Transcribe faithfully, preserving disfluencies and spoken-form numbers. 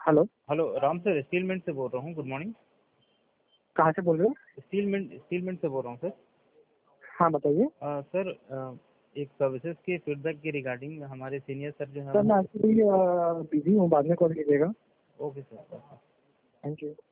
Hello. Hello Ram sir, steel mint से बोल रहा हूँ। Good morning. कहाँ से बोल रहे हो? स्टील मिंट स्टील मिंट से बोल रहा हूँ सर। हाँ बताइए। अ, सर अ, एक सर्विसेज के फीडबैक के रिगार्डिंग हमारे सीनियर सर जो है सर मैं एक्चुअली बिजी हूँ, बाद में कॉल कीजिएगा। Okay sir. Thank you.